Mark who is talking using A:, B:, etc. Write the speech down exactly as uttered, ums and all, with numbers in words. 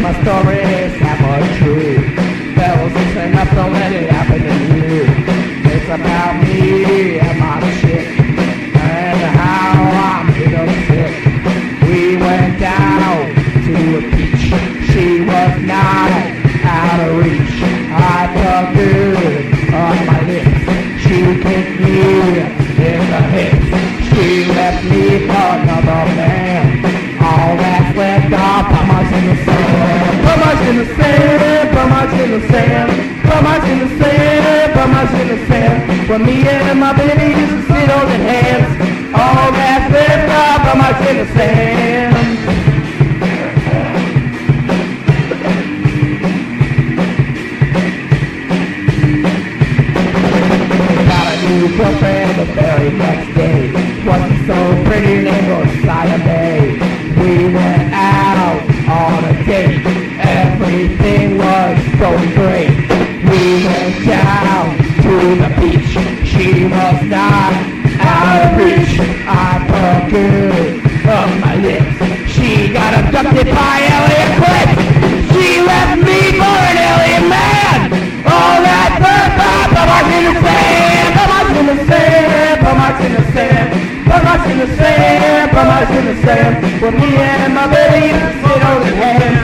A: my stories that were true. There was this enough, don't let it happen to you. It's about me and my chick, and how I made her sick. We went down to a beach. She was not out of reach. I felt good on my lips. She kicked me in the hips. She left me for another man. All that's left are pummels in the sand. Pummels in the sand, pummels in the sand. Pummels in the sand, pummels in the sand. When me and my baby used to sit holding hands. All that's left are pummels in the sand. Girlfriend the very next day. Wasn't so pretty, name was Saya Bay. We went out on a date. Everything was going great. We went down to the beach. She was not out of reach. I felt good on my lips. She got abducted by Elliot Quick. She left me for an alien man. All that third time I was in the sand. In the sand, pummels in the sand, pummels in the sand, pummels in the sand. When me and my baby used to sit on the hand.